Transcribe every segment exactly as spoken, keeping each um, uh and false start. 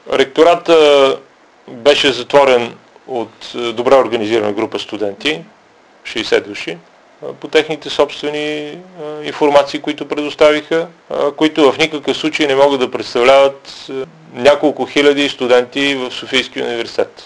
Ректората беше затворен от добре организирана група студенти, шейсет души, по техните собствени информации, които предоставиха, които в никакъв случай не могат да представляват няколко хиляди студенти в Софийския университет.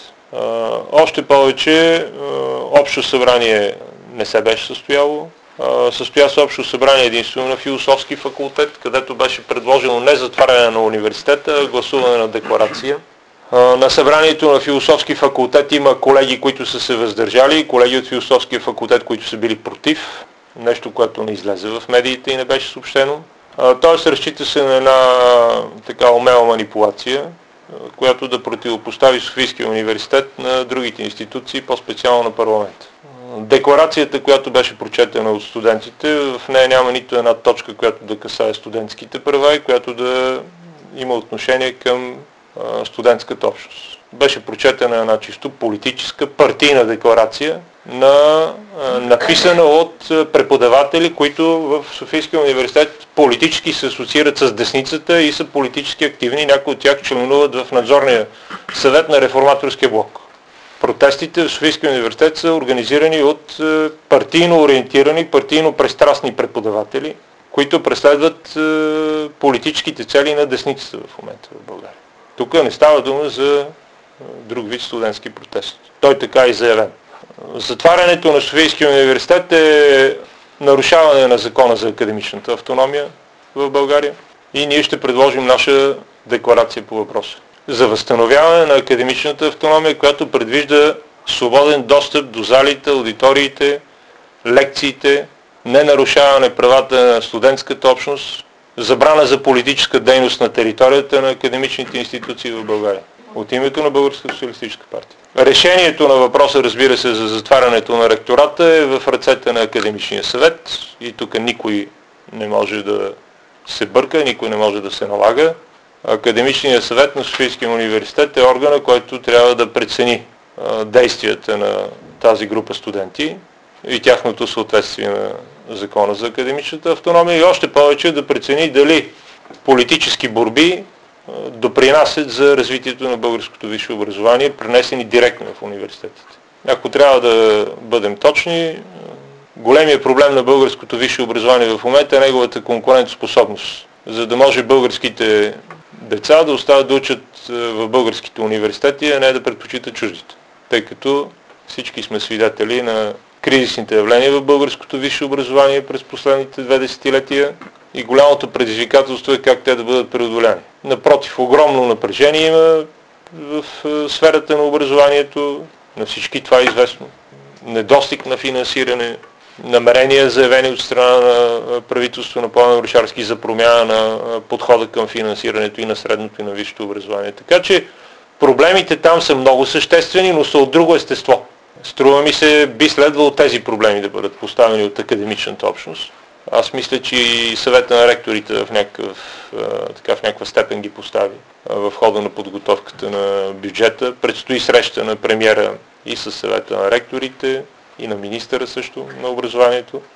Още повече, общо събрание не се беше състояло. Състоя се общо събрание единствено на философски факултет, където беше предложено не затваряне на университета, а гласуване на декларация. На събранието на философски факултет има колеги, които са се въздържали, колеги от философския факултет, които са били против, нещо, което не излезе в медиите и не беше съобщено. Тоест разчита се на една така умела манипулация, която да противопостави Софийския университет на другите институции, по-специално на парламента. Декларацията, която беше прочетена от студентите, в нея няма нито една точка, която да касае студентските права и която да има отношение към студентската общност. Беше прочетена една чисто политическа партийна декларация, на, написана от преподаватели, които в Софийския университет политически се асоциират с десницата и са политически активни. Някои от тях членуват в надзорния съвет на Реформаторския блок. Протестите в Софийския университет са организирани от партийно ориентирани, партийно пристрастни преподаватели, които преследват политическите цели на десницата в момента в България. Тук не става дума за друг вид студентски протест. Той така и заявен. Затварянето на Софийския университет е нарушаване на закона за академичната автономия в България и ние ще предложим наша декларация по въпроса. За възстановяване на академичната автономия, която предвижда свободен достъп до залите, аудиториите, лекциите, не нарушаване правата на студентската общност, забрана за политическа дейност на територията на академичните институции в България. От името на Българска социалистическа партия. Решението на въпроса, разбира се, за затварянето на ректората е в ръцете на академичния съвет и тук никой не може да се бърка, никой не може да се налага. Академичният съвет на Софийския университет е органа, който трябва да прецени действията на тази група студенти и тяхното съответствие на закона за академичната автономия и още повече да прецени дали политически борби допринасят за развитието на българското висше образование, пренесени директно в университетите. Ако трябва да бъдем точни, големият проблем на българското висше образование в момента е неговата конкурентоспособност. За да може българските деца да остават да учат в българските университети, а не да предпочитат чуждите. Тъй като всички сме свидетели на кризисните явления в българското висше образование през последните две десетилетия и голямото предизвикателство е как те да бъдат преодоляни. Напротив, огромно напрежение има в сферата на образованието, на всички това е известно. Недостиг на финансиране, намерения заявени от страна на правителство на Пламен Орешарски за промяна на подхода към финансирането и на средното и на висшето образование. Така че проблемите там са много съществени, но са от друго естество. Струва ми се, би следвало тези проблеми да бъдат поставени от академичната общност. Аз мисля, че и съвета на ректорите в, някакъв, така, в някаква степен ги постави в хода на подготовката на бюджета. Предстои среща на премиера и със съвета на ректорите, и на министъра също на образованието.